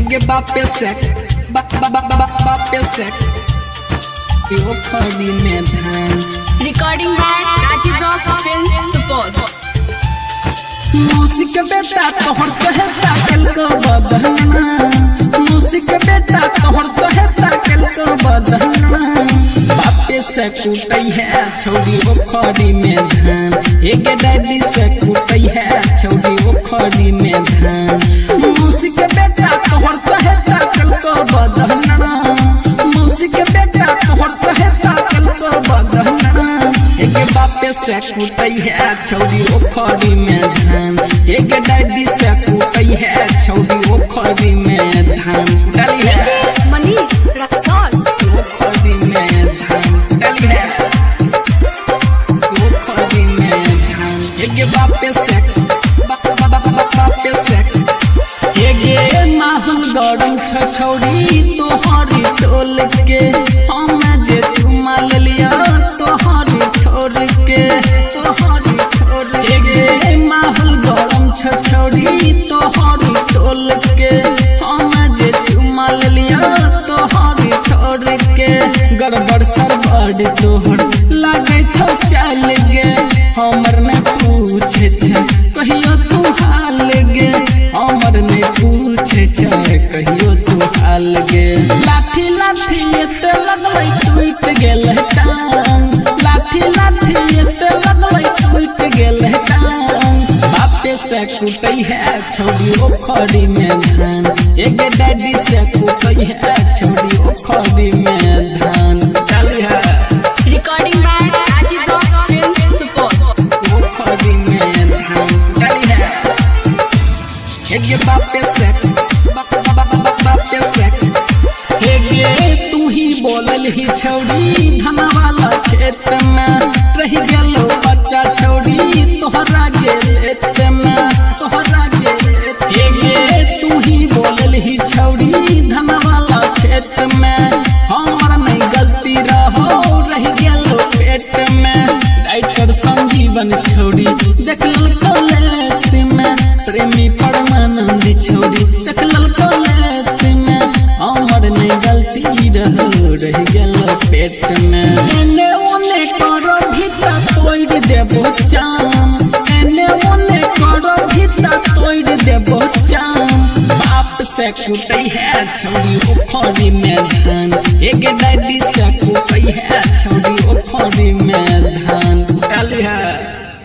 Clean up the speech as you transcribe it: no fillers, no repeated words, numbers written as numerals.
एक बापे से बापे से यो खड़ी में धान। Recording by Rajiv Rock Film Support. मूसिक बेटा तोहर कहता कल को बदलना, मूसिक बेटा तोहर कहता कल को बदलना। बापे से कुटई है छोड़ी वो खड़ी में धान, एक डैडी से कुटई है छोड़ी वो खड़ी में धान। मूसिक बेटा तोहर कहता कल को बदलना, मूसिक बेटा तोहर कहता कल को बदलना। एक बापे से कुटई है छोड़ी वो खड़ी में धान, एक डैडी से कुटई है छोड़ी वो खड़ी में धान। डाली है मनीष रक्सौल। वो खड़ी में धान डाली है, वो खड़ी में धान। एक बापे से बापे से एक माहौल गरम छोड़ी तोहरी टोल के, हम जे चुमा लिया तोहरी ठोर के, तोहरी ठोर के। माहौल गरम छोड़ी तोहरी टोल के, हम जे चुमा लिया तोहरी ठोर के। गड़बड़ सरबड़ तोहर लागे छो चल गे, हमर ने पूछे कहियो तू हाल गे, हमर ने पूछे कहियो तू हाल गे। लाठी लाठी एते लगलै टूट गेल टांग, लाठी लाठी एते लगलै टूट गेल टांग। बापे से कुटई है छोड़ी वो खड़ी में धान, एक डैडी से कुटई है छोड़ी वो खड़ी में धान। डाली है Recording by Rajiv Rock Film Support. वो खड़ी में धान। डाली है एक बापे से बापे से हे तू ही बोलल ही छौड़ी धना वाला खेत में, रह गेलो बच्चा छौड़ी तोहरा गेत में, तोहरा गेत। हे तू ही बोलल ही छौड़ी धना वाला खेत में, हमर नहीं गलती रहो रह गेलो पेट में। डाइटर संजीवन छौड़ी देखल कलेत में, प्रेमी परमानंद छौड़ी देखल कलेत में, हमर नहीं गलती रहो रह गेलो पेट में। एने ओने करो भीता तोड़ देबो चाम, एने ओने करो भीता तोड़ देबो चाम। बाप से कुटई है छोड़ी वो खड़ी में धान, एक डैडी से कुटई है छोड़ी वो खड़ी में धान। डाली है